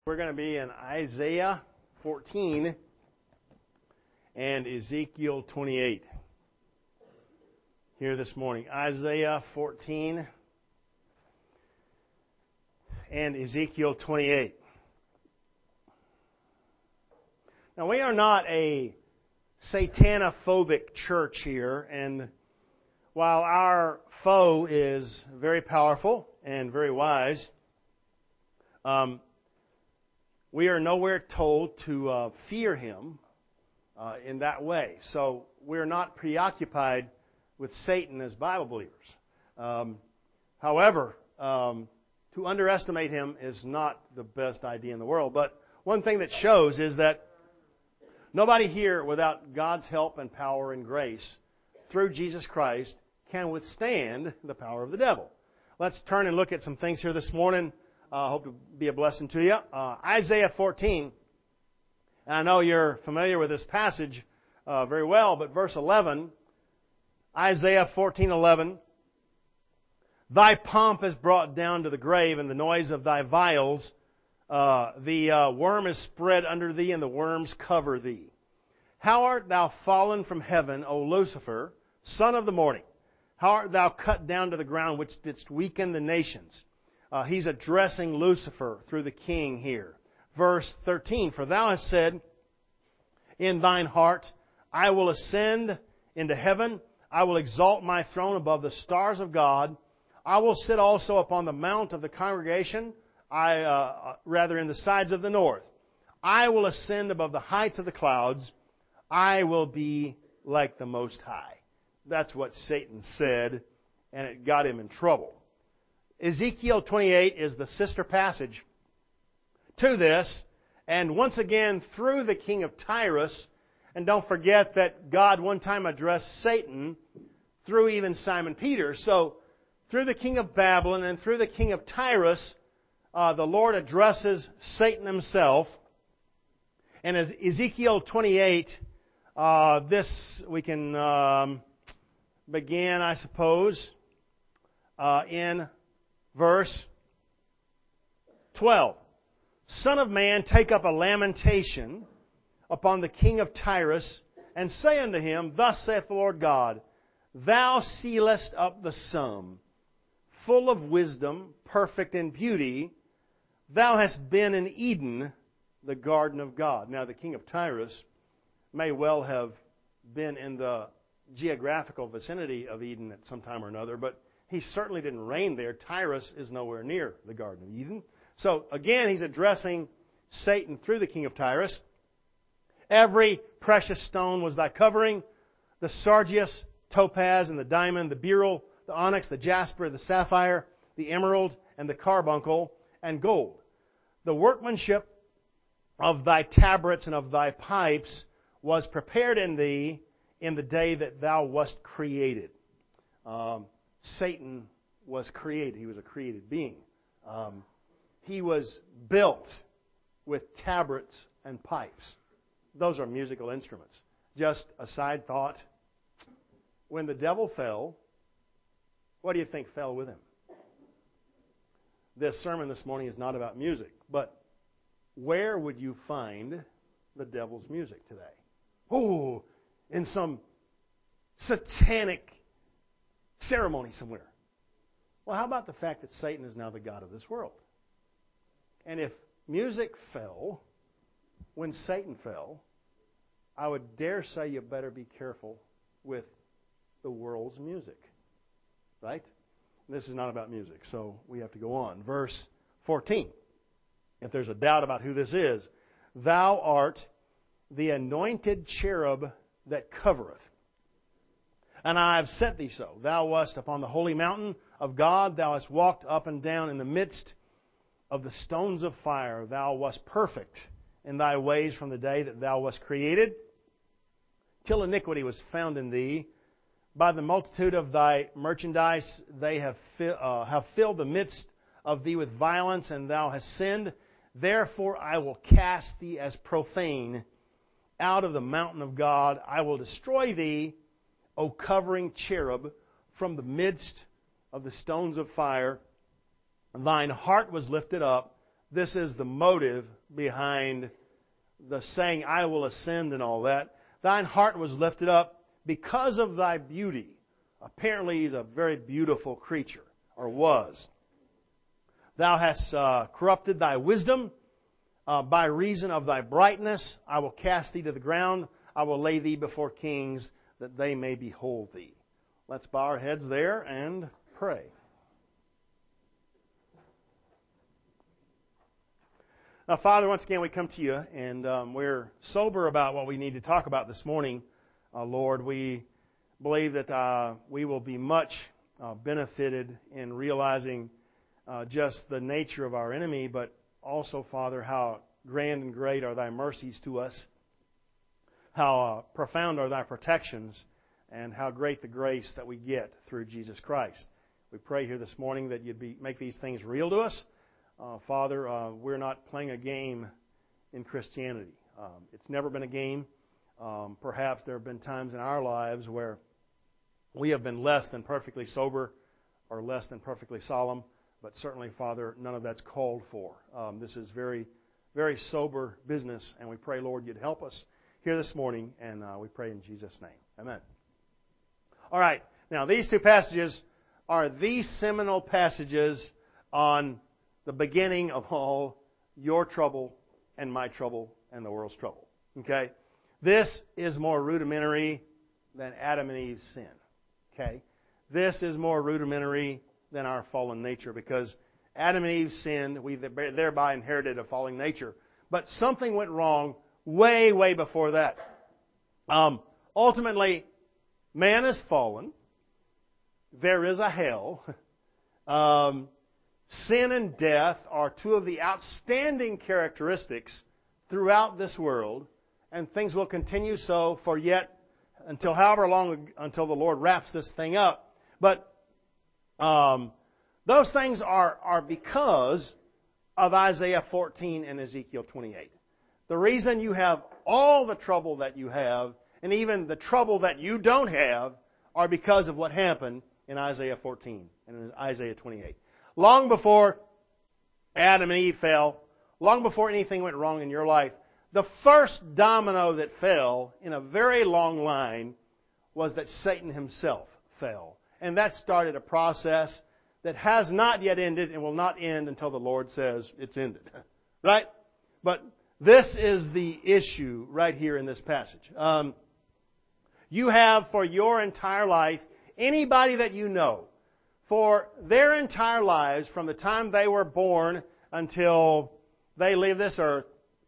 We're going to be in Isaiah 14 and Ezekiel 28 here this morning. Isaiah 14 and Ezekiel 28. Now, we are not a satanophobic church here, and while our foe is very powerful and very wise, we are nowhere told to fear him in that way. So we're not preoccupied with Satan as Bible believers. However, to underestimate him is not the best idea in the world. But one thing that shows is that nobody here without God's help and power and grace through Jesus Christ can withstand the power of the devil. Let's turn and look at some things here this morning. I hope to be a blessing to you. Isaiah 14. And I know you're familiar with this passage very well, but verse 11, Isaiah 14:11. Thy pomp is brought down to the grave, and the noise of thy viols. The worm is spread under thee, and the worms cover thee. How art thou fallen from heaven, O Lucifer, son of the morning? How art thou cut down to the ground, which didst weaken the nations? He's addressing Lucifer through the king here. Verse 13, For thou hast said in thine heart, I will ascend into heaven. I will exalt my throne above the stars of God. I will sit also upon the mount of the congregation, rather in the sides of the north. I will ascend above the heights of the clouds. I will be like the Most High. That's what Satan said, and it got him in trouble. Ezekiel 28 is the sister passage to this, and once again through the king of Tyrus. And don't forget that God one time addressed Satan through even Simon Peter. So through the king of Babylon and through the king of Tyrus, the Lord addresses Satan himself. And as Ezekiel 28, this we can begin, I suppose, in verse 12. Son of man, take up a lamentation upon the king of Tyrus, and say unto him, Thus saith the Lord God, Thou sealest up the sum, full of wisdom, perfect in beauty. Thou hast been in Eden, the garden of God. Now, the king of Tyrus may well have been in the geographical vicinity of Eden at some time or another, but he certainly didn't reign there. Tyrus is nowhere near the Garden of Eden. So, again, he's addressing Satan through the king of Tyrus. Every precious stone was thy covering, the sardius, topaz, and the diamond, the beryl, the onyx, the jasper, the sapphire, the emerald, and the carbuncle, and gold. The workmanship of thy tabrets and of thy pipes was prepared in thee in the day that thou wast created. Satan was created. He was a created being. He was built with tabrets and pipes. Those are musical instruments. Just a side thought. When the devil fell, what do you think fell with him? This sermon this morning is not about music, but where would you find the devil's music today? Oh, in some satanic ceremony somewhere. Well, how about the fact that Satan is now the god of this world? And if music fell when Satan fell, I would dare say you better be careful with the world's music. Right? This is not about music, so we have to go on. Verse 14. If there's a doubt about who this is, Thou art the anointed cherub that covereth. And I have set thee so. Thou wast upon the holy mountain of God. Thou hast walked up and down in the midst of the stones of fire. Thou wast perfect in thy ways from the day that thou wast created, till iniquity was found in thee. By the multitude of thy merchandise they have filled the midst of thee with violence, and thou hast sinned. Therefore I will cast thee as profane out of the mountain of God. I will destroy thee, O covering cherub, from the midst of the stones of fire. Thine heart was lifted up, this is the motive behind the saying, I will ascend and all that. Thine heart was lifted up because of thy beauty. Apparently he's a very beautiful creature, or was. Thou hast corrupted thy wisdom by reason of thy brightness. I will cast thee to the ground. I will lay thee before kings, that they may behold thee. Let's bow our heads there and pray. Now, Father, once again we come to you, and we're sober about what we need to talk about this morning. Lord, we believe that we will be much benefited in realizing just the nature of our enemy, but also, Father, how grand and great are thy mercies to us, how profound are thy protections, and how great the grace that we get through Jesus Christ. We pray here this morning that you'd make these things real to us. Father, we're not playing a game in Christianity. It's never been a game. Perhaps there have been times in our lives where we have been less than perfectly sober or less than perfectly solemn, but certainly, Father, none of that's called for. This is very, very sober business, and we pray, Lord, you'd help us here this morning, and we pray in Jesus' name. Amen. All right. Now, these two passages are the seminal passages on the beginning of all your trouble and my trouble and the world's trouble. Okay? This is more rudimentary than Adam and Eve's sin. Okay? This is more rudimentary than our fallen nature, because Adam and Eve sinned. We thereby inherited a fallen nature. But something went wrong way, way before that. Ultimately, man is fallen. There is a hell. Sin and death are two of the outstanding characteristics throughout this world, and things will continue so for yet until however long until the Lord wraps this thing up. But those things are because of Isaiah 14 and Ezekiel 28. The reason you have all the trouble that you have, and even the trouble that you don't have, are because of what happened in Isaiah 14 and in Isaiah 28. Long before Adam and Eve fell, long before anything went wrong in your life, the first domino that fell in a very long line was that Satan himself fell. And that started a process that has not yet ended and will not end until the Lord says it's ended. Right? But this is the issue right here in this passage. You have for your entire life, anybody that you know, for their entire lives, from the time they were born until they leave this earth,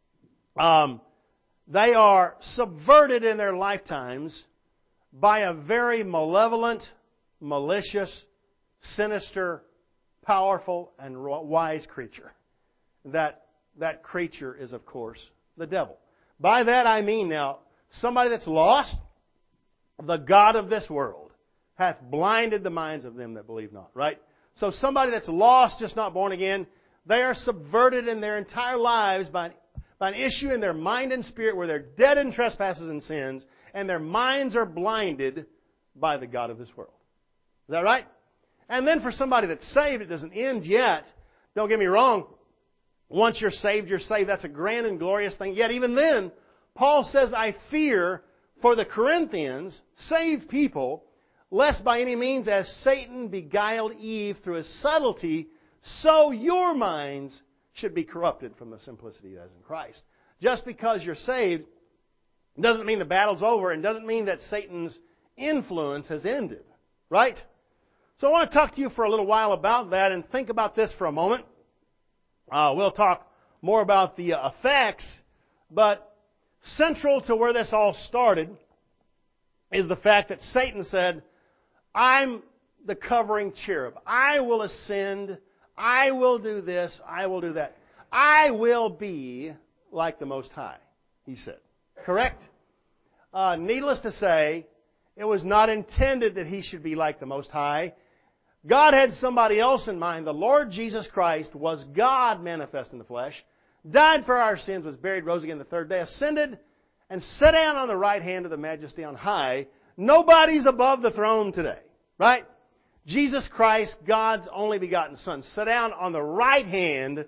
they are subverted in their lifetimes by a very malevolent, malicious, sinister, powerful, and wise creature. That creature is, of course, the devil. By that I mean now, somebody that's lost, the god of this world, hath blinded the minds of them that believe not. Right? So somebody that's lost, just not born again, they are subverted in their entire lives by an issue in their mind and spirit where they're dead in trespasses and sins, and their minds are blinded by the god of this world. Is that right? And then for somebody that's saved, it doesn't end yet. Don't get me wrong. Once you're saved, you're saved. That's a grand and glorious thing. Yet even then, Paul says, I fear for the Corinthians, saved people, lest by any means as Satan beguiled Eve through his subtlety, so your minds should be corrupted from the simplicity that is in Christ. Just because you're saved doesn't mean the battle's over, and doesn't mean that Satan's influence has ended. Right? So I want to talk to you for a little while about that and think about this for a moment. We'll talk more about the effects, but central to where this all started is the fact that Satan said, I'm the covering cherub. I will ascend. I will do this. I will do that. I will be like the Most High, he said. Correct? Needless to say, it was not intended that he should be like the Most High. God had somebody else in mind. The Lord Jesus Christ was God manifest in the flesh, died for our sins, was buried, rose again the third day, ascended, and sat down on the right hand of the Majesty on high. Nobody's above the throne today. Right? Jesus Christ, God's only begotten Son, sat down on the right hand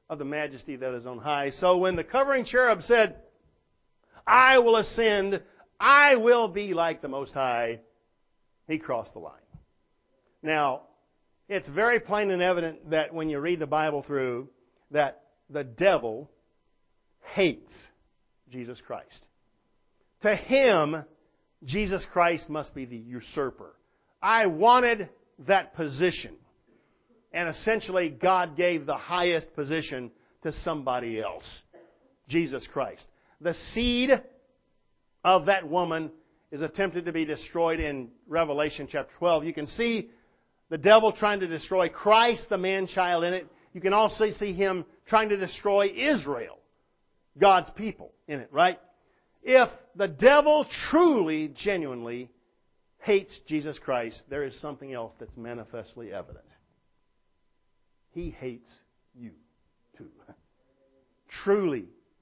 of the majesty that is on high. So when the covering cherub said, I will ascend, I will be like the Most High, he crossed the line. Now, it's very plain and evident that when you read the Bible through, that the devil hates Jesus Christ. To him, Jesus Christ must be the usurper. I wanted that position. And essentially, God gave the highest position to somebody else. Jesus Christ. The seed of that woman is attempted to be destroyed in Revelation chapter 12. You can see the devil trying to destroy Christ, the man-child in it. You can also see him trying to destroy Israel, God's people in it, right? If the devil truly, genuinely hates Jesus Christ, there is something else that's manifestly evident. He hates you too. Truly,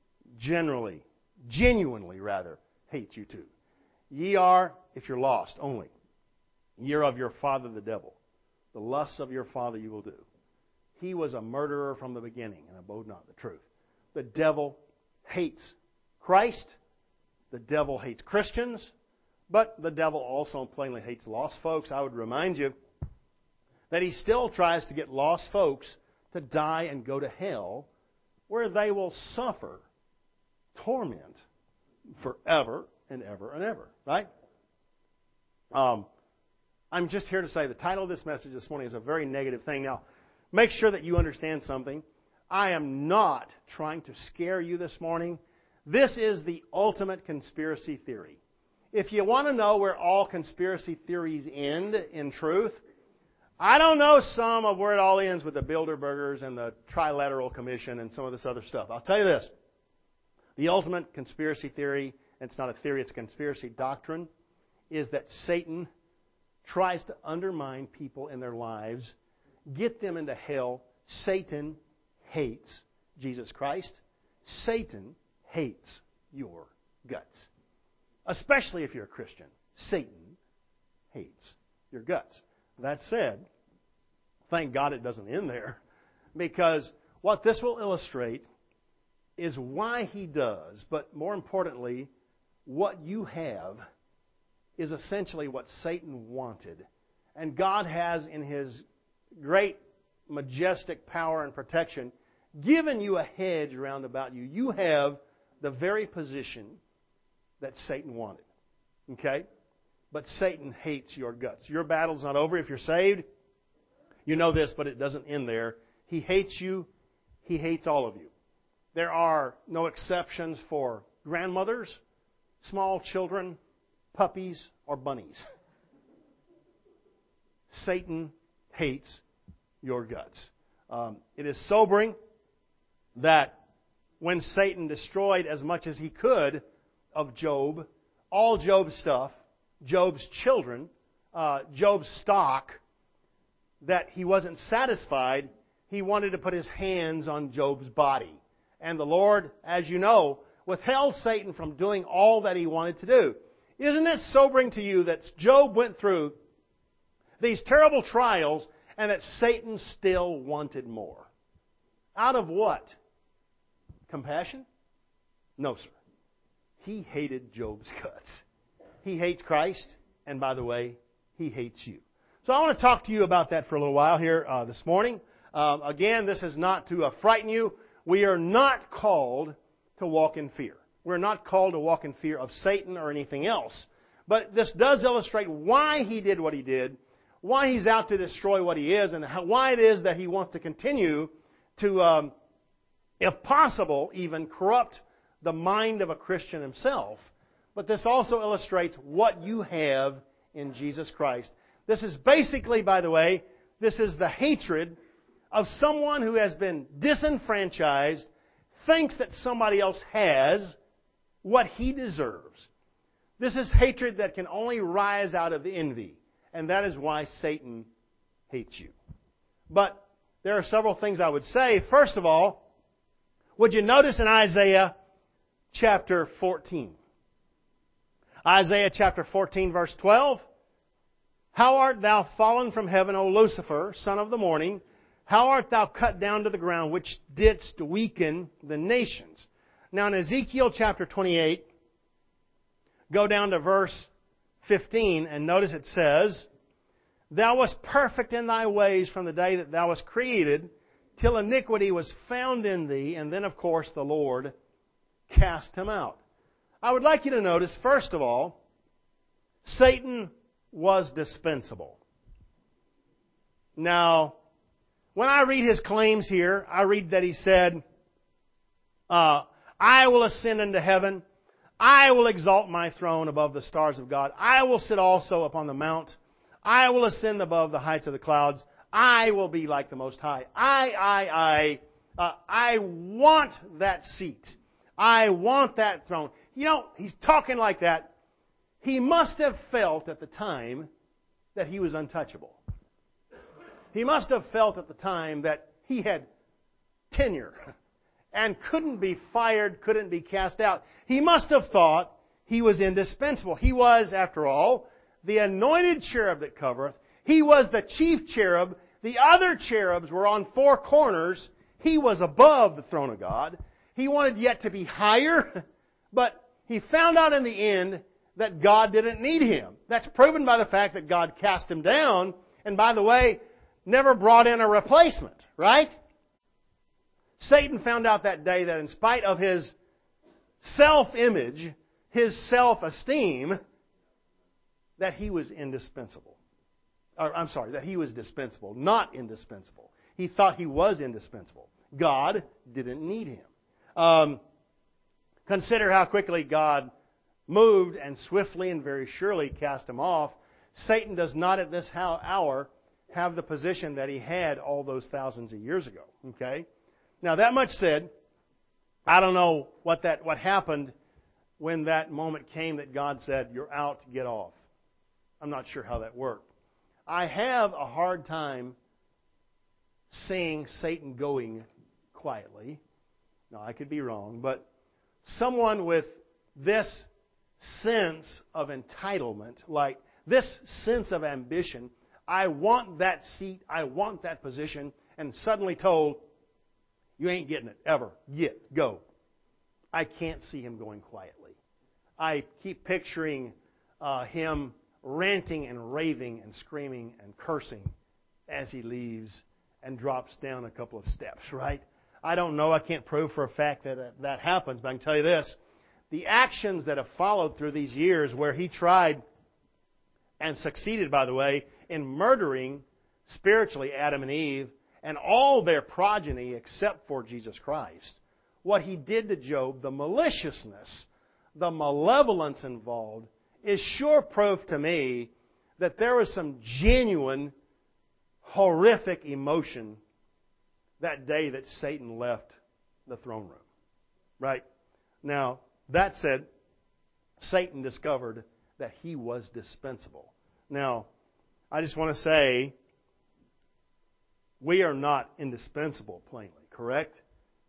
genuinely rather, hates you too. Ye are, if you're lost, only. Ye are of your father the devil. The lusts of your father you will do. He was a murderer from the beginning and abode not the truth. The devil hates Christ. The devil hates Christians. But the devil also plainly hates lost folks. I would remind you that he still tries to get lost folks to die and go to hell, where they will suffer torment forever and ever and ever. Right? I'm just here to say the title of this message this morning is a very negative thing. Now, make sure that you understand something. I am not trying to scare you this morning. This is the ultimate conspiracy theory. If you want to know where all conspiracy theories end in truth, I don't know some of where it all ends with the Bilderbergers and the Trilateral Commission and some of this other stuff. I'll tell you this. The ultimate conspiracy theory, and it's not a theory, it's a conspiracy doctrine, is that Satan tries to undermine people in their lives, get them into hell. Satan hates Jesus Christ. Satan hates your guts. Especially if you're a Christian. Satan hates your guts. That said, thank God it doesn't end there. Because what this will illustrate is why he does, but more importantly, what you have is essentially what Satan wanted. And God has, in His great, majestic power and protection, given you a hedge round about you. You have the very position that Satan wanted. Okay? But Satan hates your guts. Your battle's not over if you're saved. You know this, but it doesn't end there. He hates you. He hates all of you. There are no exceptions for grandmothers, small children, puppies, or bunnies. Satan hates your guts. It is sobering that when Satan destroyed as much as he could of Job, all Job's stuff, Job's children, Job's stock, that he wasn't satisfied. He wanted to put his hands on Job's body. And the Lord, as you know, withheld Satan from doing all that he wanted to do. Isn't it sobering to you that Job went through these terrible trials and that Satan still wanted more? Out of what? Compassion? No, sir. He hated Job's guts. He hates Christ, and by the way, he hates you. So I want to talk to you about that for a little while here this morning. Again, this is not to frighten you. We are not called to walk in fear. We're not called to walk in fear of Satan or anything else. But this does illustrate why he did what he did, why he's out to destroy what he is, and why it is that he wants to continue to, if possible, even corrupt the mind of a Christian himself. But this also illustrates what you have in Jesus Christ. This is basically, by the way, this is the hatred of someone who has been disenfranchised, thinks that somebody else has what he deserves. This is hatred that can only rise out of envy. And that is why Satan hates you. But there are several things I would say. First of all, would you notice in Isaiah chapter 14? Isaiah chapter 14, verse 12. How art thou fallen from heaven, O Lucifer, son of the morning? How art thou cut down to the ground, which didst weaken the nations? Now in Ezekiel chapter 28, go down to verse 15, and notice it says, Thou wast perfect in thy ways from the day that thou wast created, till iniquity was found in thee. And then, of course, the Lord cast him out. I would like you to notice, first of all, Satan was dispensable. Now, when I read his claims here, I read that he said, I will ascend into heaven. I will exalt my throne above the stars of God. I will sit also upon the mount. I will ascend above the heights of the clouds. I will be like the Most High. I want that seat. I want that throne. You know, he's talking like that. He must have felt at the time that he was untouchable. He must have felt at the time that he had tenure and couldn't be fired, couldn't be cast out. He must have thought he was indispensable. He was, after all, the anointed cherub that covereth. He was the chief cherub. The other cherubs were on four corners. He was above the throne of God. He wanted yet to be higher, but he found out in the end that God didn't need him. That's proven by the fact that God cast him down, and by the way, never brought in a replacement, right? Satan found out that day that in spite of his self-image, his self-esteem, that he was indispensable. That he was dispensable, not indispensable. He thought he was indispensable. God didn't need him. Consider how quickly God moved and swiftly and very surely cast him off. Satan does not at this hour have the position that he had all those thousands of years ago. Okay? Now that much said, I don't know what happened when that moment came that God said, "You're out, get off." I'm not sure how that worked. I have a hard time seeing Satan going quietly. Now, I could be wrong, but someone with this sense of entitlement, like this sense of ambition, I want that seat, I want that position, and suddenly told, you ain't getting it, ever. Go. I can't see him going quietly. I keep picturing him ranting and raving and screaming and cursing as he leaves and drops down a couple of steps, right? I don't know. I can't prove for a fact that happens, but I can tell you this. The actions that have followed through these years where he tried and succeeded, by the way, in murdering spiritually Adam and Eve and all their progeny except for Jesus Christ, what he did to Job, the maliciousness, the malevolence involved, is sure proof to me that there was some genuine, horrific emotion that day that Satan left the throne room. Right? Now, that said, Satan discovered that he was dispensable. Now, I just want to say, we are not indispensable, plainly, correct?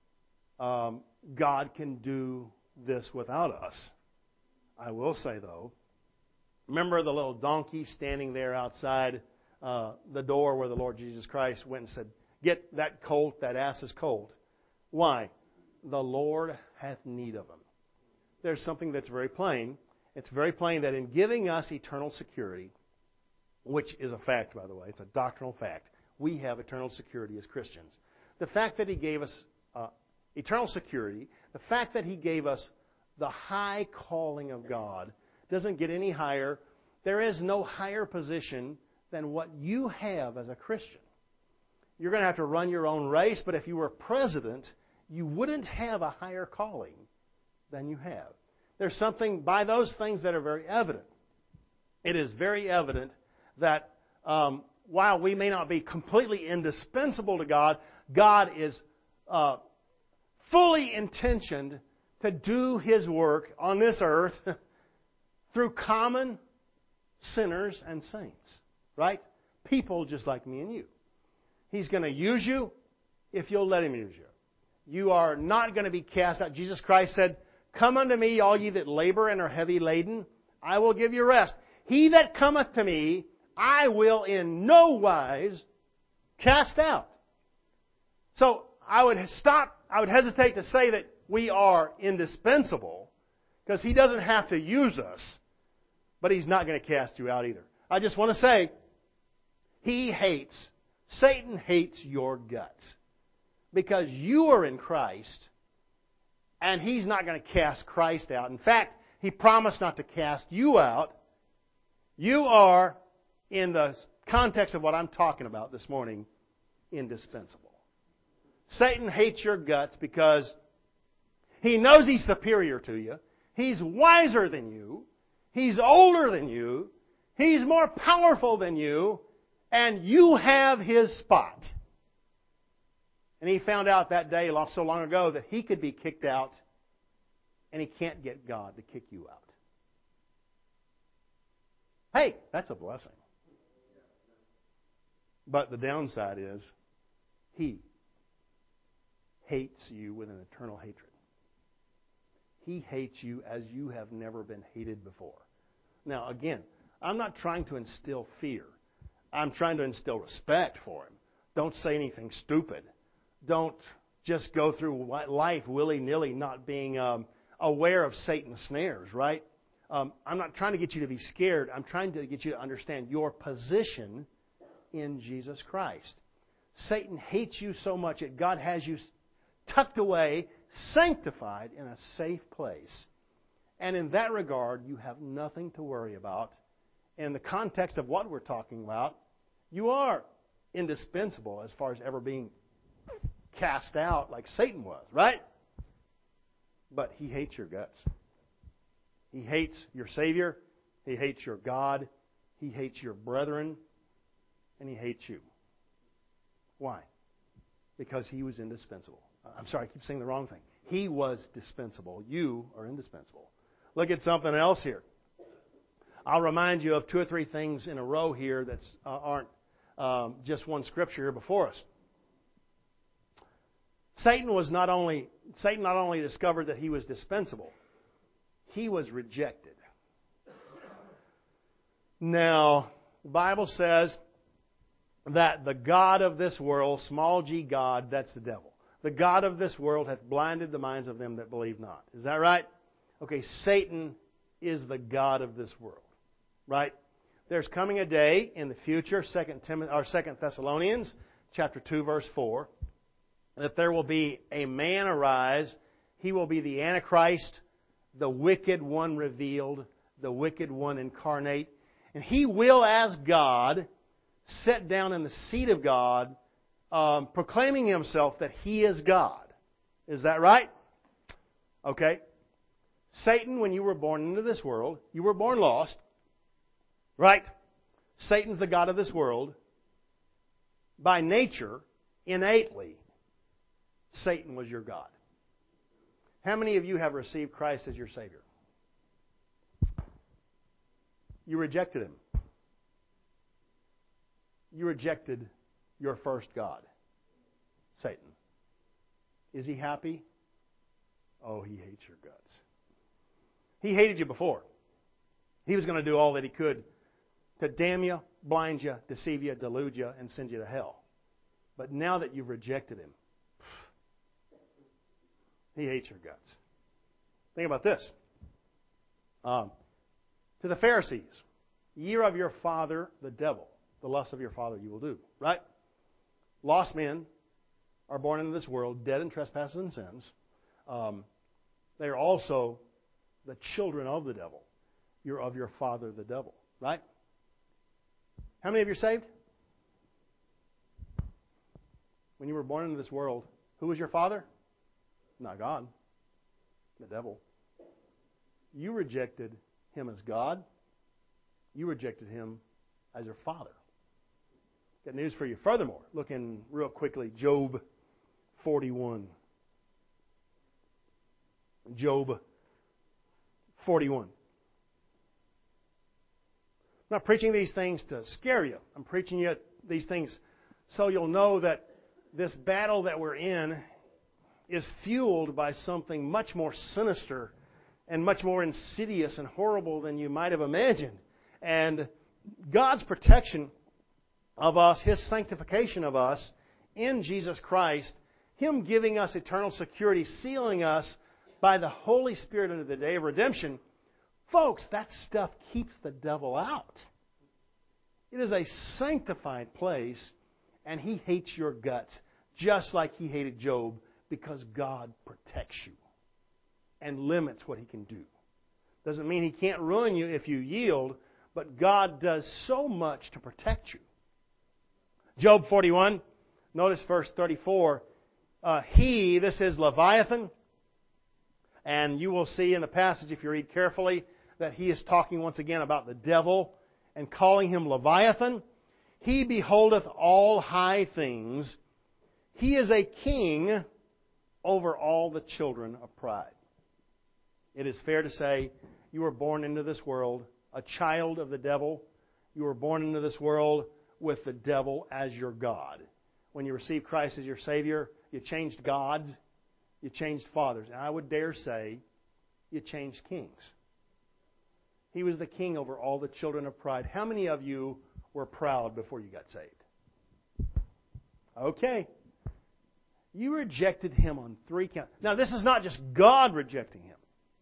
God can do this without us. I will say, though, remember the little donkey standing there outside the door where the Lord Jesus Christ went and said, "Get that colt, that ass is colt." Why? The Lord hath need of him. There's something that's very plain. It's very plain that in giving us eternal security, which is a fact, by the way, it's a doctrinal fact, we have eternal security as Christians. The fact that he gave us eternal security, the fact that he gave us the high calling of God, doesn't get any higher. There is no higher position than what you have as a Christian. You're going to have to run your own race, but if you were president, you wouldn't have a higher calling than you have. There's something by those things that are very evident. It is very evident that while we may not be completely indispensable to God, God is fully intentioned to do His work on this earth through common sinners and saints. Right? People just like me and you. He's going to use you if you'll let Him use you. You are not going to be cast out. Jesus Christ said, "Come unto me, all ye that labor and are heavy laden, I will give you rest. He that cometh to me, I will in no wise cast out." So I would hesitate to say that we are indispensable, because He doesn't have to use us, but He's not going to cast you out either. I just want to say, Satan hates your guts, because you are in Christ, and he's not going to cast Christ out. In fact, he promised not to cast you out. You are, in the context of what I'm talking about this morning, indispensable. Satan hates your guts because he knows he's superior to you. He's wiser than you. He's older than you. He's more powerful than you. And you have his spot. And he found out that day, so long ago, that he could be kicked out, and he can't get God to kick you out. Hey, that's a blessing. But the downside is, he hates you with an eternal hatred. He hates you as you have never been hated before. Now, again, I'm not trying to instill fear. I'm trying to instill respect for him. Don't say anything stupid. Don't just go through life willy-nilly, not being aware of Satan's snares, right? I'm not trying to get you to be scared. I'm trying to get you to understand your position in Jesus Christ. Satan hates you so much that God has you tucked away, sanctified in a safe place. And in that regard, you have nothing to worry about. In the context of what we're talking about, you are indispensable as far as ever being cast out like Satan was, right? But he hates your guts. He hates your Savior. He hates your God. He hates your brethren. And he hates you. Why? Because he was indispensable. I'm sorry, I keep saying the wrong thing. He was dispensable. You are indispensable. Look at something else here. I'll remind you of two or three things in a row here that aren't just one scripture here before us. Satan not only discovered that he was dispensable, he was rejected. Now, the Bible says that the God of this world, small g God, that's the devil. The God of this world hath blinded the minds of them that believe not. Is that right? Okay, Satan is the God of this world. Right? There's coming a day in the future, 2 Thessalonians chapter 2, verse 4, that there will be a man arise. He will be the Antichrist, the wicked one revealed, the wicked one incarnate. And he will, as God, sit down in the seat of God, proclaiming himself that he is God. Is that right? Okay. Satan, when you were born into this world, you were born lost. Right? Satan's the God of this world. By nature, innately, Satan was your God. How many of you have received Christ as your Savior? You rejected Him. You rejected your first God, Satan. Is he happy? Oh, he hates your guts. He hated you before. He was going to do all that he could to damn you, blind you, deceive you, delude you, and send you to hell. But now that you've rejected him, he hates your guts. Think about this. To the Pharisees, ye are of your father the devil. The lust of your father you will do. Right? Lost men are born into this world, dead in trespasses and sins. They are also the children of the devil. You're of your father the devil. Right? How many of you are saved? When you were born into this world, who was your father? Not God. The devil. You rejected him as God. You rejected him as your father. Got news for you. Furthermore, look in real quickly, Job 41. Job 41. I'm not preaching these things to scare you. I'm preaching you these things so you'll know that this battle that we're in is fueled by something much more sinister and much more insidious and horrible than you might have imagined. And God's protection of us, His sanctification of us in Jesus Christ Him giving us eternal security, sealing us by the Holy Spirit into the day of redemption, folks, that stuff keeps the devil out. It is a sanctified place, and he hates your guts, just like he hated Job, because God protects you and limits what he can do. Doesn't mean he can't ruin you if you yield, but God does so much to protect you. Job 41, notice verse 34. This is Leviathan, and you will see in the passage, if you read carefully, that he is talking once again about the devil and calling him Leviathan. He beholdeth all high things. He is a king over all the children of pride. It is fair to say you were born into this world a child of the devil. You were born into this world with the devil as your God. When you received Christ as your Savior, you changed gods, you changed fathers, and I would dare say you changed kings. He was the king over all the children of pride. How many of you were proud before you got saved? Okay. You rejected him on 3 counts. Now, this is not just God rejecting him.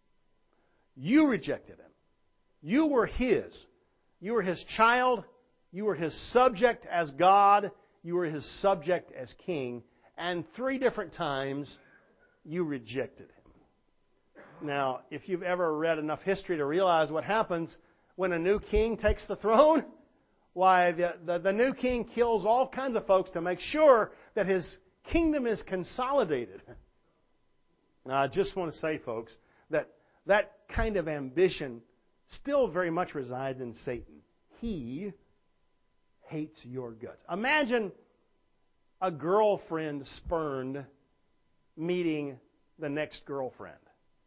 You rejected him. You were his. You were his child. You were his subject as God. You were his subject as king. And 3 different times, you rejected him. Now, if you've ever read enough history to realize what happens when a new king takes the throne, why, the new king kills all kinds of folks to make sure that his kingdom is consolidated. Now, I just want to say, folks, that kind of ambition still very much resides in Satan. He hates your guts. Imagine a girlfriend spurned meeting the next girlfriend.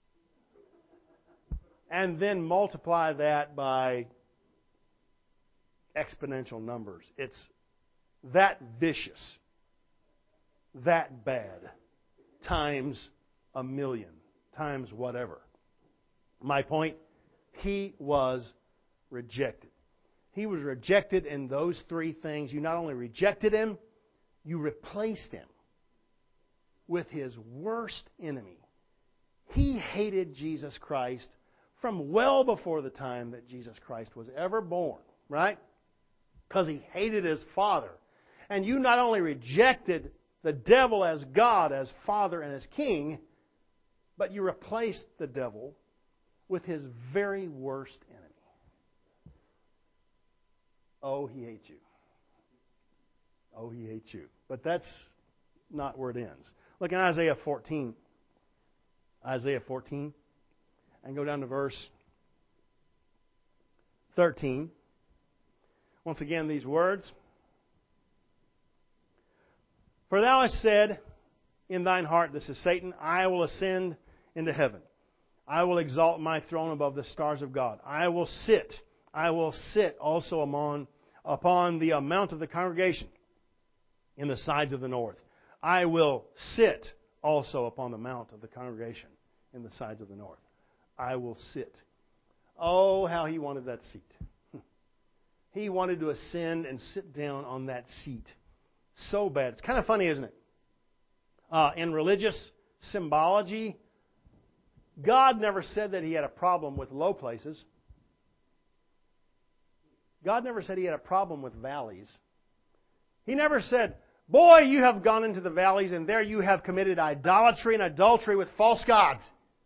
And then multiply that by exponential numbers. It's that vicious, that bad, times 1,000,000, times whatever. My point, he was rejected. He was rejected in those 3 things. You not only rejected him, you replaced him with his worst enemy. He hated Jesus Christ from well before the time that Jesus Christ was ever born, right? Because he hated his Father. And you not only rejected the devil as God, as Father, and as King, but you replaced the devil with his very worst enemy. Oh, he hates you. Oh, he hates you. But that's not where it ends. Look in Isaiah 14. Isaiah 14. And go down to verse 13. Once again, these words. For thou hast said in thine heart, this is Satan, I will ascend into heaven. I will exalt my throne above the stars of God. I will sit also upon the mount of the congregation in the sides of the north. I will sit also upon the mount of the congregation in the sides of the north. I will sit. Oh, how he wanted that seat. He wanted to ascend and sit down on that seat so bad. It's kind of funny, isn't it? In religious symbology, God never said that he had a problem with low places. God never said he had a problem with valleys. He never said, boy, you have gone into the valleys and there you have committed idolatry and adultery with false gods.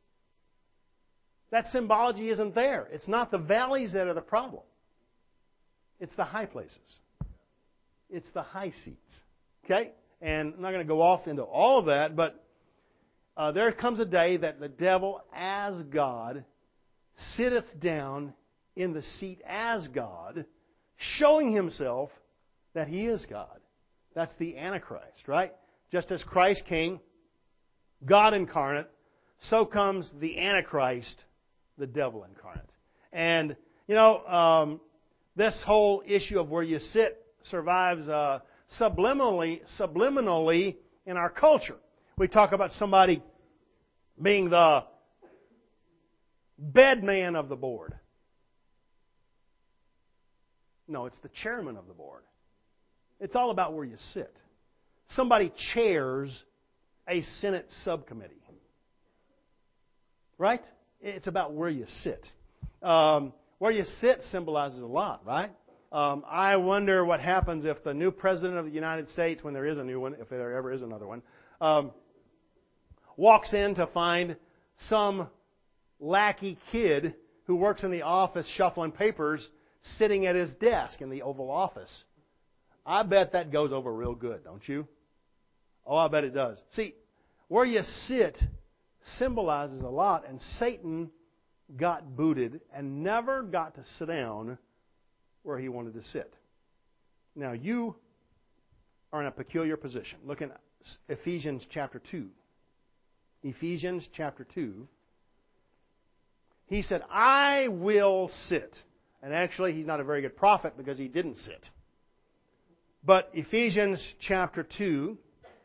That symbology isn't there. It's not the valleys that are the problem. It's the high places. It's the high seats. Okay? And I'm not going to go off into all of that, but there comes a day that the devil, as God, sitteth down in the seat as God, showing himself that he is God. That's the Antichrist, right? Just as Christ came, God incarnate, so comes the Antichrist, the devil incarnate. And, this whole issue of where you sit survives subliminally in our culture. We talk about somebody being the bedman of the board. No, it's the chairman of the board. It's all about where you sit. Somebody chairs a Senate subcommittee. Right? It's about where you sit. Where you sit symbolizes a lot, right? I wonder what happens if the new President of the United States, when there is a new one, if there ever is another one, walks in to find some lackey kid who works in the office shuffling papers sitting at his desk in the Oval Office. I bet that goes over real good, don't you? Oh, I bet it does. See, where you sit symbolizes a lot, and Satan got booted and never got to sit down where he wanted to sit. Now, you are in a peculiar position. Look in Ephesians chapter 2. Ephesians chapter 2. He said, I will sit. And actually, he's not a very good prophet because he didn't sit. But Ephesians chapter 2,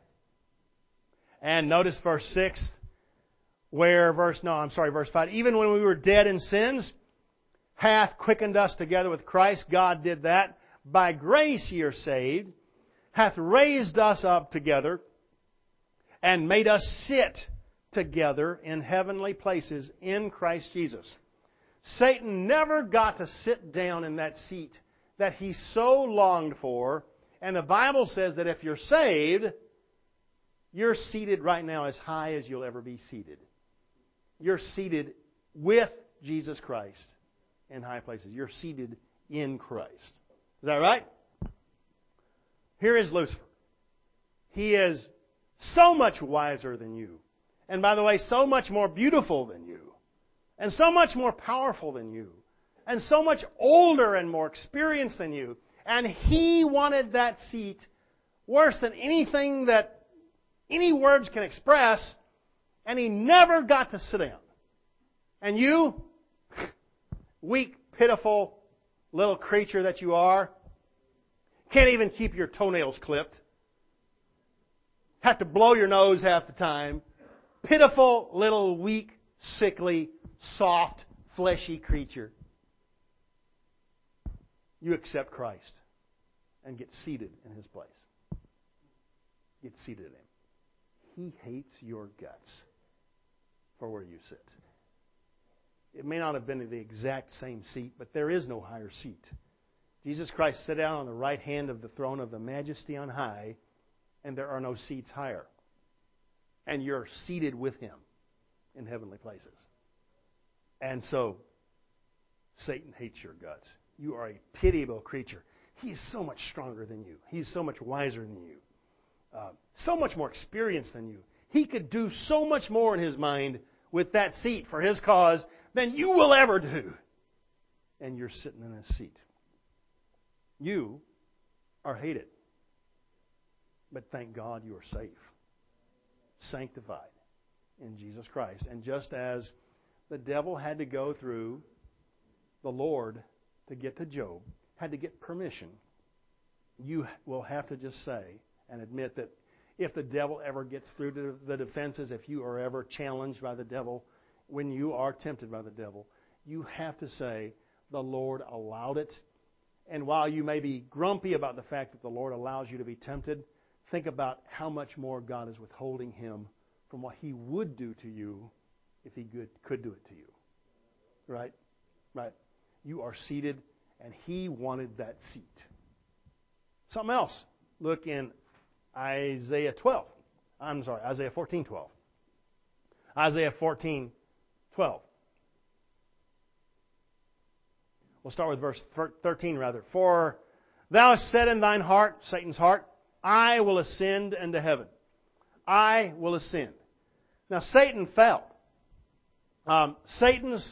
and notice verse 6, verse 5. Even when we were dead in sins, hath quickened us together with Christ. God did that. By grace ye are saved, hath raised us up together, and made us sit together in heavenly places in Christ Jesus. Satan never got to sit down in that seat that he so longed for. And the Bible says that if you're saved, you're seated right now as high as you'll ever be seated. You're seated with Jesus Christ in high places. You're seated in Christ. Is that right? Here is Lucifer. He is so much wiser than you. And by the way, so much more beautiful than you. And so much more powerful than you. And so much older and more experienced than you. And he wanted that seat worse than anything that any words can express. And he never got to sit down. And you, weak, pitiful little creature that you are, can't even keep your toenails clipped. Have to blow your nose half the time. Pitiful, little, weak, sickly, soft, fleshy creature. You accept Christ and get seated in His place. Get seated in Him. He hates your guts for where you sit. It may not have been the exact same seat, but there is no higher seat. Jesus Christ sat down on the right hand of the throne of the Majesty on high, and there are no seats higher. And you're seated with Him in heavenly places. And so, Satan hates your guts. You are a pitiable creature. He is so much stronger than you. He's so much wiser than you. So much more experienced than you. He could do so much more in his mind with that seat for his cause than you will ever do. And you're sitting in a seat. You are hated. But thank God you are safe. Sanctified in Jesus Christ. And just as the devil had to go through the Lord to get to Job, had to get permission, you will have to just say and admit that if the devil ever gets through to the defenses, if you are ever challenged by the devil, when you are tempted by the devil, you have to say, the Lord allowed it. And while you may be grumpy about the fact that the Lord allows you to be tempted, think about how much more God is withholding Him from what He would do to you if He could do it to you. Right? Right. You are seated, and He wanted that seat. Something else. Look in Isaiah 14:12. Isaiah 14:12. We'll start with verse 13 rather. For thou hast said in thine heart, Satan's heart, I will ascend into heaven. I will ascend. Now Satan fell. Satan's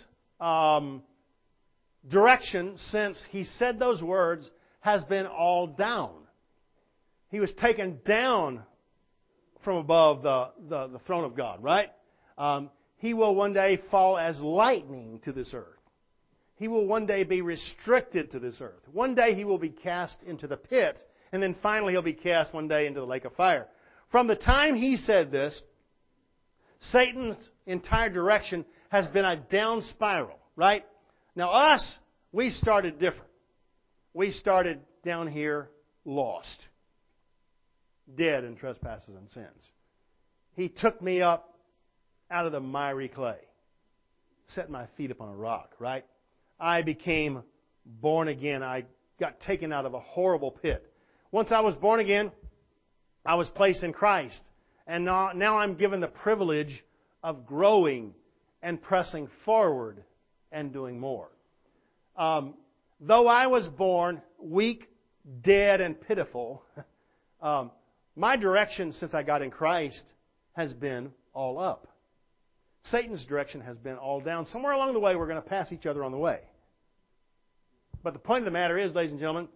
direction since he said those words has been all down. He was taken down from above the throne of God, right? He will one day fall as lightning to this earth. He will one day be restricted to this earth. One day he will be cast into the pit, and then finally he'll be cast one day into the lake of fire. From the time he said this, Satan's entire direction has been a down spiral, right? Now us, we started different. We started down here lost. Dead in trespasses and sins. He took me up out of the miry clay, set my feet upon a rock, right? I became born again. I got taken out of a horrible pit. Once I was born again, I was placed in Christ. And now I'm given the privilege of growing and pressing forward and doing more. Though I was born weak, dead, and pitiful, my direction since I got in Christ has been all up. Satan's direction has been all down. Somewhere along the way, we're going to pass each other on the way. But the point of the matter is, ladies and gentlemen,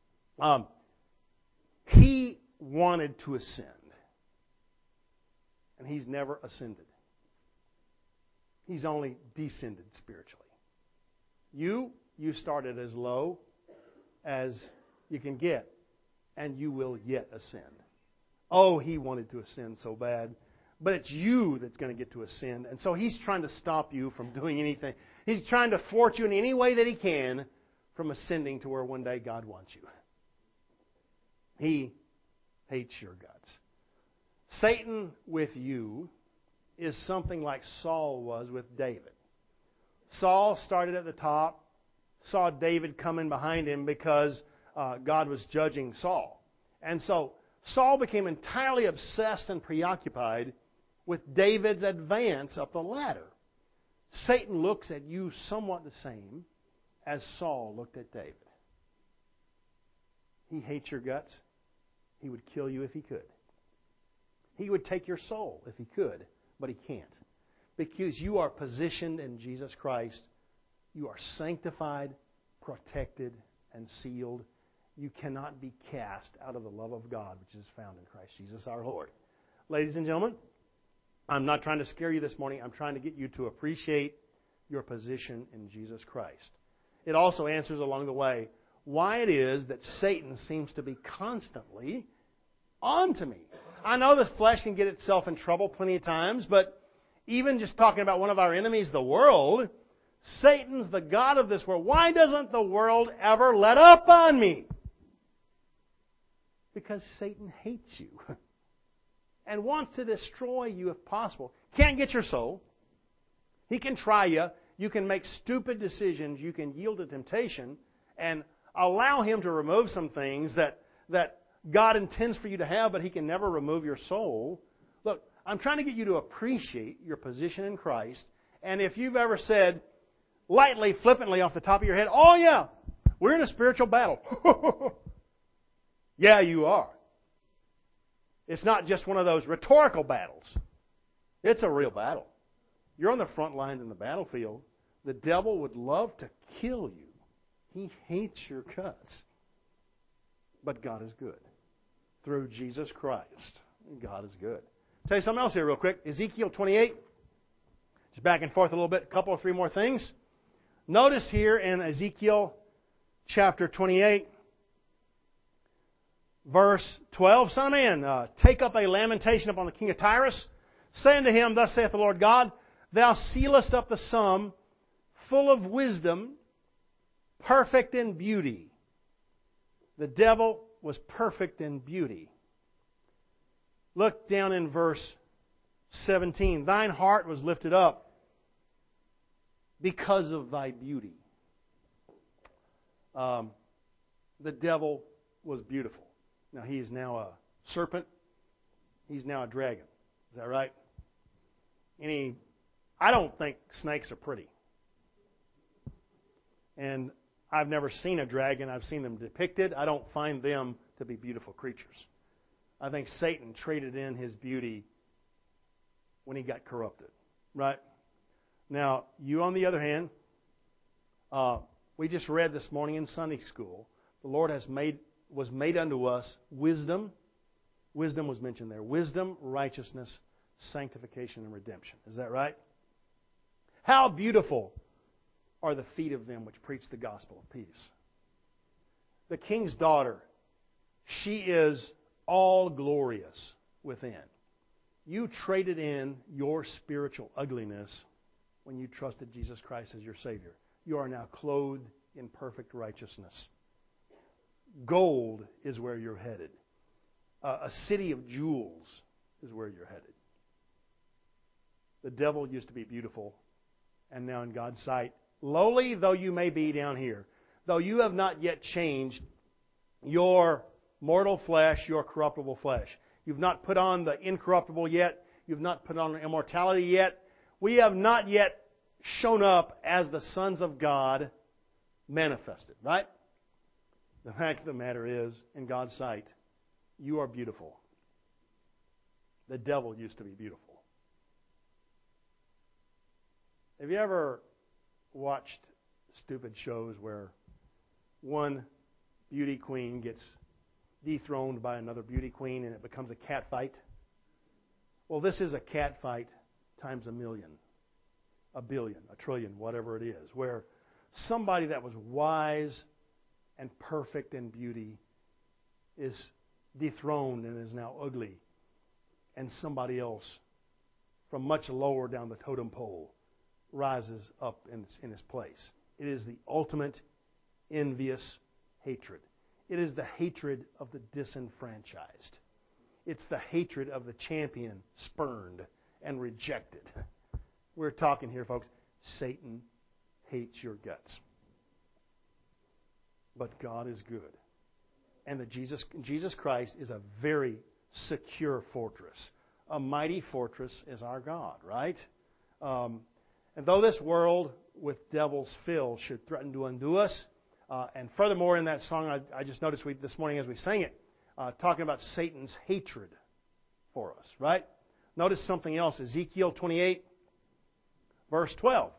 he wanted to ascend. And he's never ascended. He's only descended spiritually. You started as low as you can get, and you will yet ascend. Oh, he wanted to ascend so bad. But it's you that's going to get to ascend. And so he's trying to stop you from doing anything. He's trying to thwart you in any way that he can from ascending to where one day God wants you. He hates your guts. Satan with you is something like Saul was with David. Saul started at the top, saw David coming behind him because God was judging Saul. And so Saul became entirely obsessed and preoccupied with David's advance up the ladder. Satan looks at you somewhat the same as Saul looked at David. He hates your guts. He would kill you if he could. He would take your soul if he could, but he can't. Because you are positioned in Jesus Christ. You are sanctified, protected, and sealed. You cannot be cast out of the love of God, which is found in Christ Jesus our Lord. Ladies and gentlemen, I'm not trying to scare you this morning. I'm trying to get you to appreciate your position in Jesus Christ. It also answers along the way why it is that Satan seems to be constantly on to me. I know the flesh can get itself in trouble plenty of times, but even just talking about one of our enemies, the world, Satan's the god of this world. Why doesn't the world ever let up on me? Because Satan hates you and wants to destroy you if possible. Can't get your soul. He can try you. You can make stupid decisions. You can yield to temptation and allow him to remove some things that God intends for you to have, but he can never remove your soul. Look, I'm trying to get you to appreciate your position in Christ. And if you've ever said, lightly, flippantly off the top of your head, oh yeah, we're in a spiritual battle. Yeah, you are. It's not just one of those rhetorical battles. It's a real battle. You're on the front lines in the battlefield. The devil would love to kill you. He hates your guts. But God is good. Through Jesus Christ, God is good. Tell you something else here real quick. Ezekiel 28. Just back and forth a little bit. A couple or three more things. Notice here in Ezekiel chapter 28, verse 12, Son of man, take up a lamentation upon the king of Tyrus, saying to him, Thus saith the Lord God, Thou sealest up the sum, full of wisdom, perfect in beauty. The devil was perfect in beauty. Look down in verse 17. Thine heart was lifted up because of thy beauty. The devil was beautiful. Now he is now a serpent. He's now a dragon. Is that right? I don't think snakes are pretty. And I've never seen a dragon. I've seen them depicted. I don't find them to be beautiful creatures. I think Satan traded in his beauty when he got corrupted. Right? Now, you on the other hand, we just read this morning in Sunday school, the Lord was made unto us wisdom. Wisdom was mentioned there. Wisdom, righteousness, sanctification, and redemption. Is that right? How beautiful are the feet of them which preach the gospel of peace. The king's daughter, she is all glorious within. You traded in your spiritual ugliness when you trusted Jesus Christ as your Savior. You are now clothed in perfect righteousness. Gold is where you're headed. A city of jewels is where you're headed. The devil used to be beautiful, and now in God's sight, lowly though you may be down here, though you have not yet changed your mortal flesh, your corruptible flesh. You've not put on the incorruptible yet. You've not put on immortality yet. We have not yet shown up as the sons of God manifested, right? The fact of the matter is, in God's sight, you are beautiful. The devil used to be beautiful. Have you ever watched stupid shows where one beauty queen gets dethroned by another beauty queen and it becomes a cat fight? Well, this is a cat fight times a million, a billion, a trillion, whatever it is, where somebody that was wise and perfect in beauty is dethroned and is now ugly, and somebody else from much lower down the totem pole rises up in his place. It is the ultimate envious hatred. It is the hatred of the disenfranchised. It's the hatred of the champion spurned and rejected. We're talking here, folks. Satan hates your guts. But God is good. And that Jesus Christ is a very secure fortress. A mighty fortress is our God, right? And though this world with devils filled should threaten to undo us, and furthermore in that song I just noticed this morning as we sang it, talking about Satan's hatred for us, right? Notice something else. Ezekiel 28, verse 12.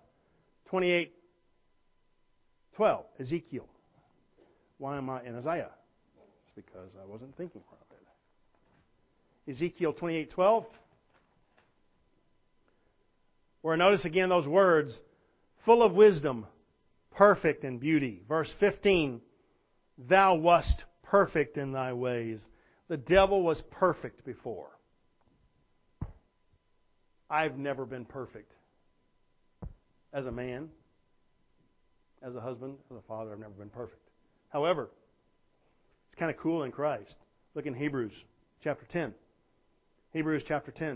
28:12. Ezekiel. Why am I in Isaiah? It's because I wasn't thinking properly. Ezekiel 28:12. Where notice again those words, full of wisdom, perfect in beauty. Verse 15, thou wast perfect in thy ways. The devil was perfect before. I've never been perfect. As a man, as a husband, as a father, I've never been perfect. However, it's kind of cool in Christ. Look in Hebrews chapter 10. Hebrews chapter 10.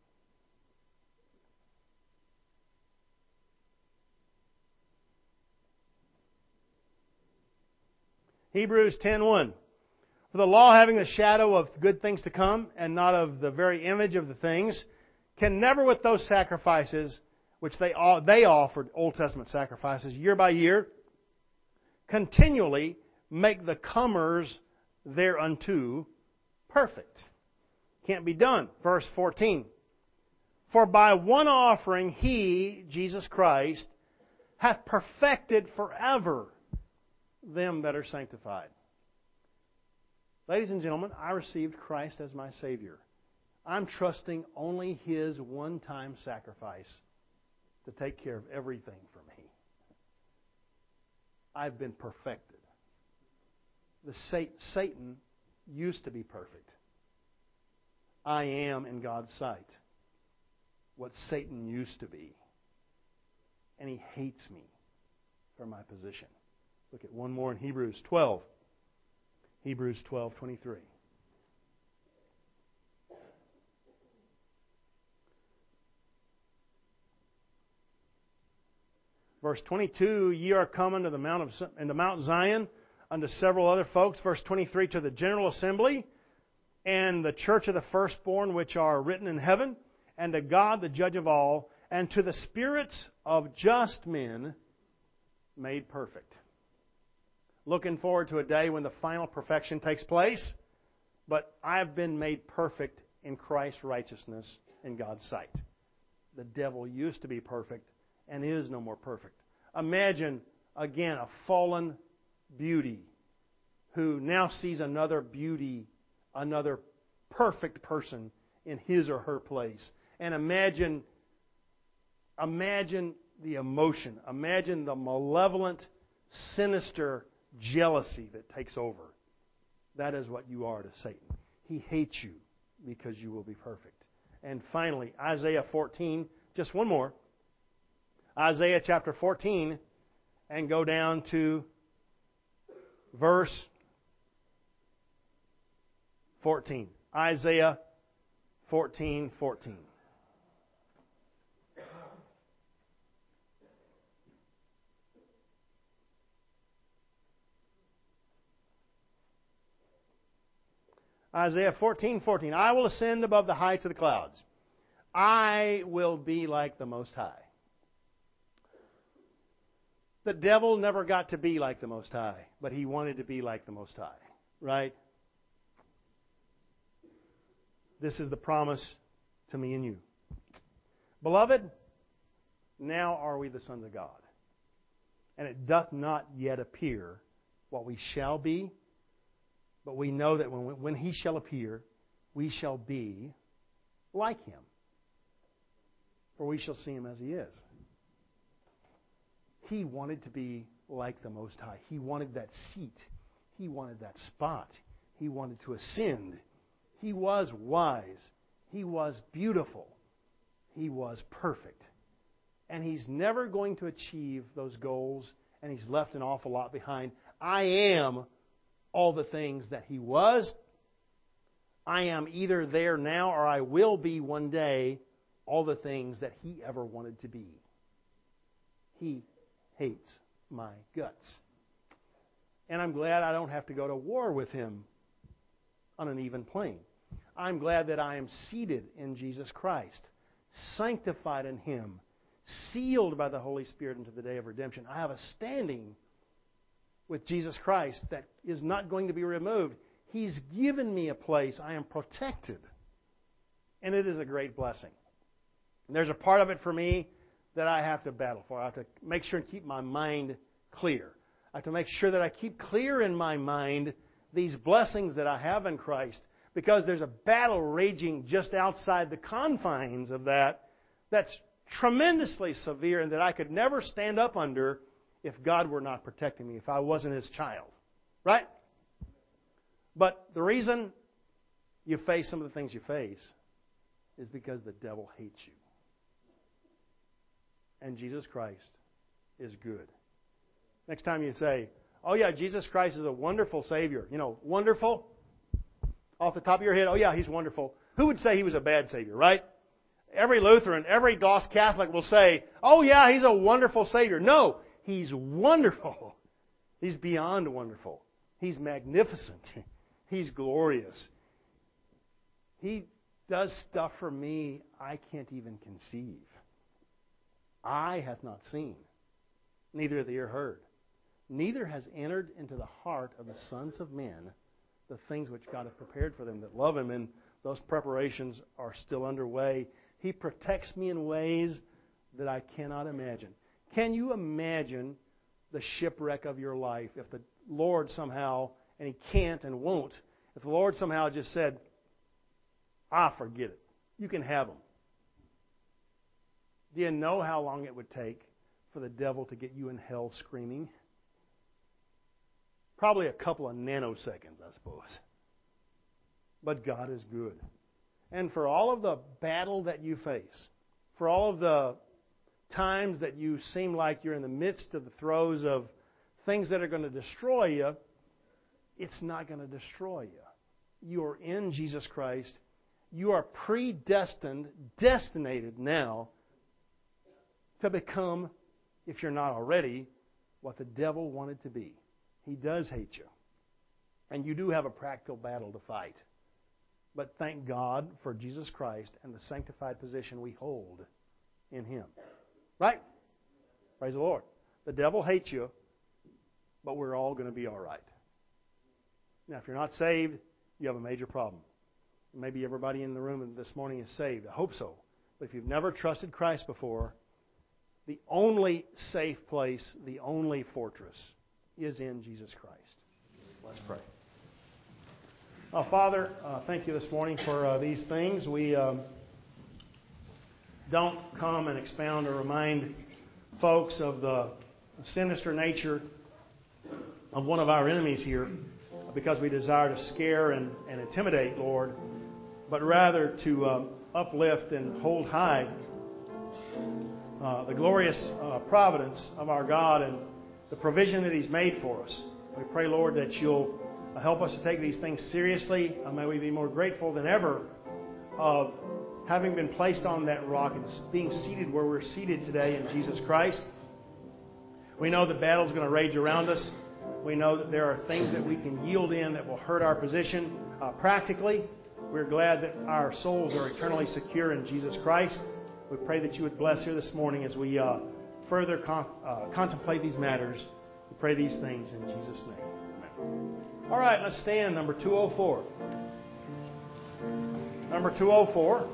Hebrews 10:1. For the law, having the shadow of good things to come, and not of the very image of the things, can never with those sacrifices, which they offered, Old Testament sacrifices, year by year, continually make the comers thereunto perfect. Can't be done. Verse 14. For by one offering He, Jesus Christ, hath perfected forever them that are sanctified. Ladies and gentlemen, I received Christ as my Savior. I'm trusting only His one-time sacrifice to take care of everything for me. I've been perfected. Satan used to be perfect. I am in God's sight what Satan used to be. And he hates me for my position. Look at one more in Hebrews 12. Hebrews 12:23. Verse 22, ye are come unto the Mount Zion, unto several other folks. Verse 23, to the general assembly, and the church of the firstborn which are written in heaven, and to God the judge of all, and to the spirits of just men made perfect. Looking forward to a day when the final perfection takes place, but I've been made perfect in Christ's righteousness in God's sight. The devil used to be perfect and is no more perfect. Imagine, again, a fallen beauty who now sees another beauty, another perfect person in his or her place. And imagine the emotion. Imagine the malevolent, sinister jealousy that takes over. That is what you are to Satan. He hates you because you will be perfect. And finally, Isaiah 14, just one more. Isaiah chapter 14, and go down to verse 14. Isaiah 14:14. Isaiah 14:14. I will ascend above the heights of the clouds. I will be like the Most High. The devil never got to be like the Most High, but he wanted to be like the Most High. Right? This is the promise to me and you. Beloved, now are we the sons of God. And it doth not yet appear what we shall be, but we know that when He shall appear, we shall be like Him. For we shall see Him as He is. He wanted to be like the Most High. He wanted that seat. He wanted that spot. He wanted to ascend. He was wise. He was beautiful. He was perfect. And He's never going to achieve those goals, and He's left an awful lot behind. I am all the things that He was. I am either there now or I will be one day all the things that He ever wanted to be. He hates my guts. And I'm glad I don't have to go to war with Him on an even plane. I'm glad that I am seated in Jesus Christ, sanctified in Him, sealed by the Holy Spirit into the day of redemption. I have a standing with Jesus Christ that is not going to be removed. He's given me a place. I am protected. And it is a great blessing. And there's a part of it for me that I have to battle for. I have to make sure and keep my mind clear. I have to make sure that I keep clear in my mind these blessings that I have in Christ, because there's a battle raging just outside the confines of that's tremendously severe and that I could never stand up under if God were not protecting me, if I wasn't His child. Right? But the reason you face some of the things you face is because the devil hates you. And Jesus Christ is good. Next time you say, oh yeah, Jesus Christ is a wonderful Savior. You know, wonderful? Off the top of your head, oh yeah, He's wonderful. Who would say He was a bad Savior, right? Every Lutheran, every DOS Catholic will say, oh yeah, He's a wonderful Savior. No, He's wonderful. He's beyond wonderful. He's magnificent. He's glorious. He does stuff for me I can't even conceive. Eye hath not seen, neither hath ear heard, neither has entered into the heart of the sons of men the things which God hath prepared for them that love Him, and those preparations are still underway. He protects me in ways that I cannot imagine. Can you imagine the shipwreck of your life if the Lord somehow, and He can't and won't, if the Lord somehow just said, forget it. You can have them. Do you know how long it would take for the devil to get you in hell screaming? Probably a couple of nanoseconds, I suppose. But God is good. And for all of the battle that you face, for all of the times that you seem like you're in the midst of the throes of things that are going to destroy you, it's not going to destroy you. You are in Jesus Christ. You are predestined, destinated now to become, if you're not already, what the devil wanted to be. He does hate you. And you do have a practical battle to fight. But thank God for Jesus Christ and the sanctified position we hold in Him. Right? Praise the Lord. The devil hates you, but we're all going to be all right. Now, if you're not saved, you have a major problem. Maybe everybody in the room this morning is saved. I hope so. But if you've never trusted Christ before, the only safe place, the only fortress is in Jesus Christ. Let's pray. Father, thank you this morning for these things. We don't come and expound or remind folks of the sinister nature of one of our enemies here because we desire to scare and intimidate, Lord, but rather to uplift and hold high the glorious providence of our God and the provision that He's made for us. We pray, Lord, that You'll help us to take these things seriously. May we be more grateful than ever of having been placed on that rock and being seated where we're seated today in Jesus Christ. We know the battle's going to rage around us. We know that there are things that we can yield in that will hurt our position practically. We're glad that our souls are eternally secure in Jesus Christ. We pray that you would bless here this morning as we further contemplate these matters. We pray these things in Jesus' name. Amen. All right, let's stand. Number 204. Number 204.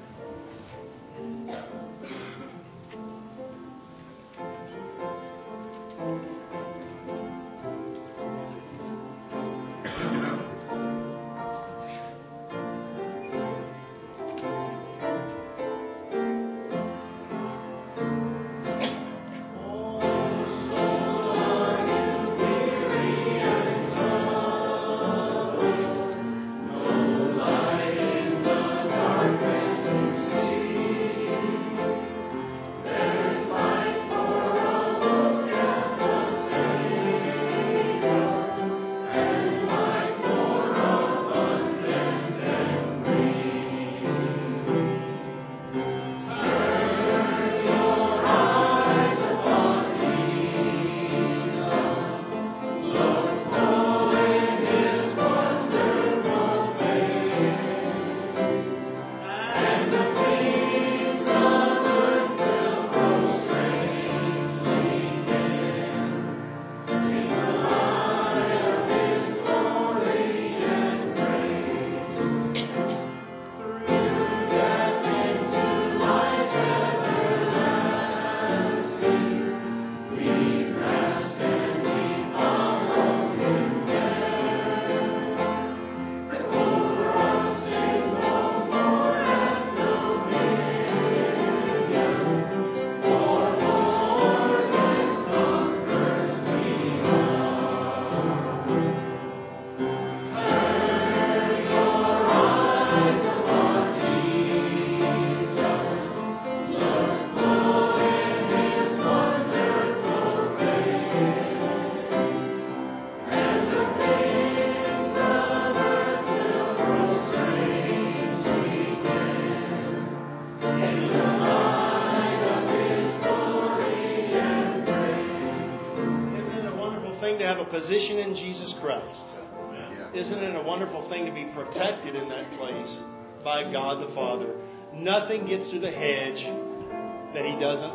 Position in Jesus Christ. Isn't it a wonderful thing to be protected in that place by God the Father? Nothing gets through the hedge that He doesn't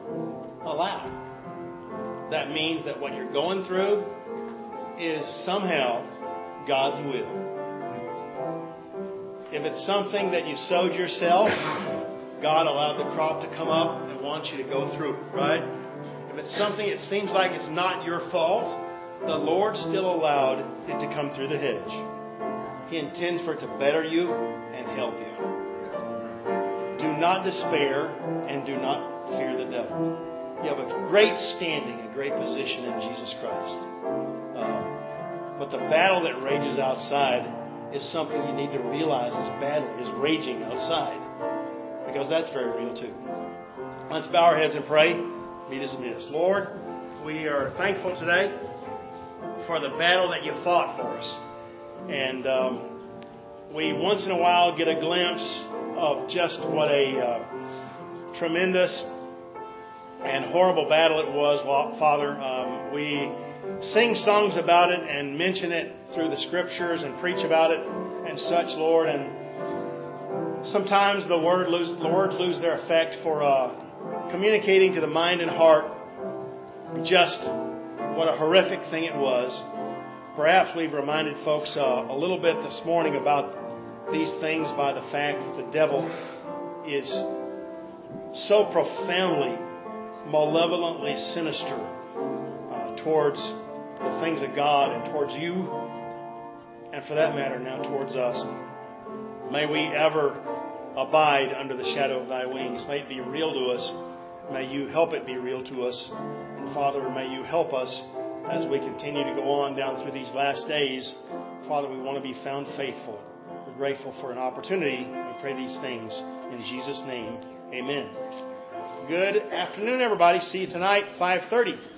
allow. That means that what you're going through is somehow God's will. If it's something that you sowed yourself, God allowed the crop to come up and wants you to go through it, right? If it's something it seems like it's not your fault, the Lord still allowed it to come through the hedge. He intends for it to better you and help you. Do not despair and do not fear the devil. You have a great standing, a great position in Jesus Christ. But the battle that rages outside is something you need to realize this battle is raging outside. Because that's very real too. Let's bow our heads and pray. Be dismissed. Lord, we are thankful today for the battle that you fought for us. And we once in a while get a glimpse of just what a tremendous and horrible battle it was, Father. We sing songs about it and mention it through the Scriptures and preach about it and such, Lord. And sometimes the words lose their effect for communicating to the mind and heart just what a horrific thing it was. Perhaps we've reminded folks a little bit this morning about these things by the fact that the devil is so profoundly, malevolently sinister towards the things of God and towards you, and for that matter now towards us. May we ever abide under the shadow of Thy wings. May it be real to us. May You help it be real to us. And Father, may You help us as we continue to go on down through these last days. Father, we want to be found faithful. We're grateful for an opportunity. We pray these things in Jesus' name. Amen. Good afternoon, everybody. See you tonight, 5:30.